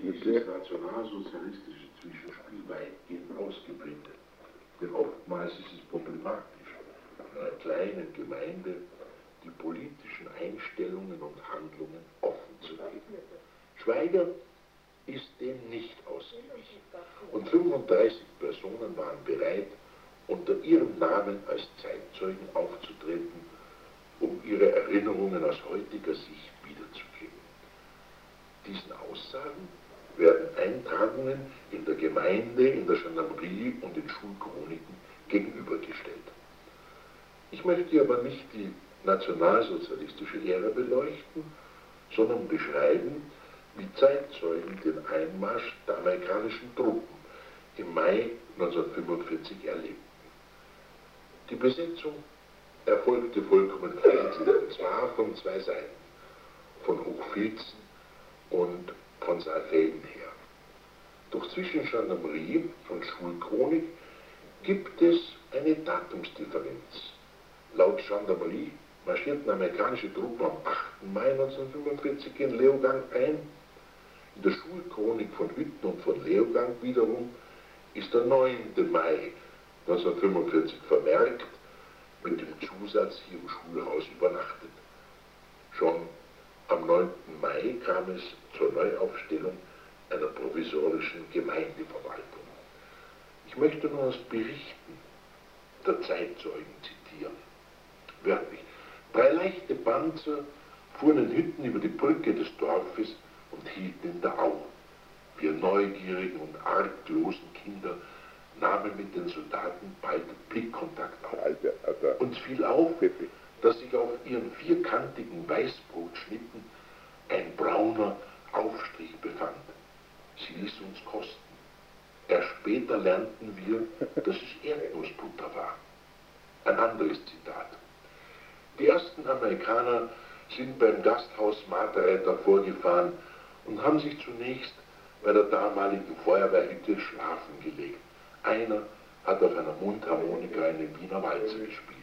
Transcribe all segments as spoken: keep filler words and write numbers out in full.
dieses nationalsozialistische Zwischenspiel weitgehend ausgeblendet. Denn oftmals ist es problematisch, in einer kleinen Gemeinde die politischen Einstellungen und Handlungen offen zu legen. Schweiger ist dem nicht ausgewichen. Und fünfunddreißig Personen waren bereit, unter ihrem Namen als Zeitzeugen aufzutreten, um ihre Erinnerungen aus heutiger Sicht wiederzugeben. Diesen Aussagen werden Eintragungen in der Gemeinde, in der Gendarmerie und in Schulchroniken gegenübergestellt. Ich möchte aber nicht die nationalsozialistische Ära beleuchten, sondern beschreiben, wie Zeitzeugen den Einmarsch der amerikanischen Truppen im Mai neunzehnhundertfünfundvierzig erlebten. Die Besetzung erfolgte vollkommen friedlich, und zwar von zwei Seiten, von Hochfilzen und von Saalfelden her. Doch zwischen Gendarmerie und Schulchronik gibt es eine Datumsdifferenz. Laut Gendarmerie marschierten amerikanische Truppen am achten Mai neunzehnhundertfünfundvierzig in Leogang ein. In der Schulchronik von Hütten und von Leogang wiederum ist der neunte Mai neunzehnhundertfünfundvierzig vermerkt, mit dem Zusatz hier im Schulhaus übernachtet. Schon am neunten Mai kam es zur Neuaufstellung einer provisorischen Gemeindeverwaltung. Ich möchte nur aus Berichten der Zeitzeugen zitieren. Wörtlich: Drei leichte Panzer fuhren in Hütten über die Brücke des Dorfes und hielten in der Au. Wir neugierigen und arglosen Kinder nahmen mit den Soldaten bald Blickkontakt auf. Uns fiel auf, dass sich auf ihren vierkantigen Weißbrotschnitten ein brauner Aufstrich befand. Sie ließ uns kosten. Erst später lernten wir, dass es Erdnussbutter war. Ein anderes Zitat: Die ersten Amerikaner sind beim Gasthaus Martha vorgefahren und haben sich zunächst bei der damaligen Feuerwehrhütte schlafen gelegt. Einer hat auf einer Mundharmonika eine Wiener Walzer gespielt.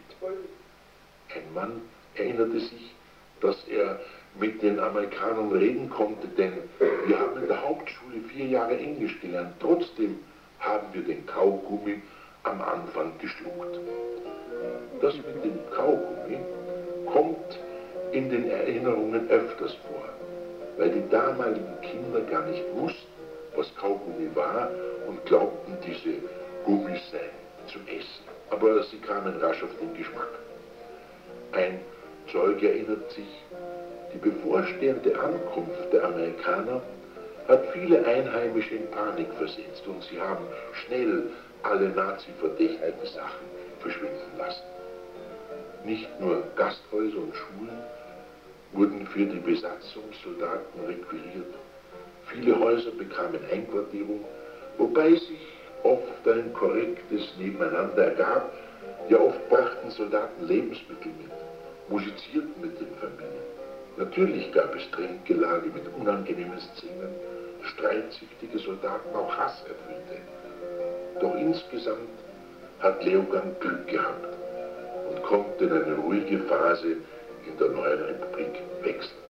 Ein Mann erinnerte sich, dass er mit den Amerikanern reden konnte, denn wir haben in der Hauptschule vier Jahre Englisch gelernt. Trotzdem haben wir den Kaugummi am Anfang geschluckt. Das mit dem Kaugummi kommt in den Erinnerungen öfters vor, weil die damaligen Kinder gar nicht wussten, was Kaugummi war und glaubten, diese Gummis seien zum Essen. Aber sie kamen rasch auf den Geschmack. Ein Zeuge erinnert sich, die bevorstehende Ankunft der Amerikaner hat viele Einheimische in Panik versetzt und sie haben schnell alle Nazi-verdächtigen Sachen verschwinden lassen. Nicht nur Gasthäuser und Schulen wurden für die Besatzungssoldaten requiriert. Viele Häuser bekamen Einquartierung, wobei sich oft ein korrektes Nebeneinander ergab. Ja, oft brachten Soldaten Lebensmittel mit, musizierten mit den Familien. Natürlich gab es Trinkgelage mit unangenehmen Szenen, streitsüchtige Soldaten, auch Hasserfüllte. Doch insgesamt hat Leogang Glück gehabt und konnte in eine ruhige Phase in der neuen Republik wechseln.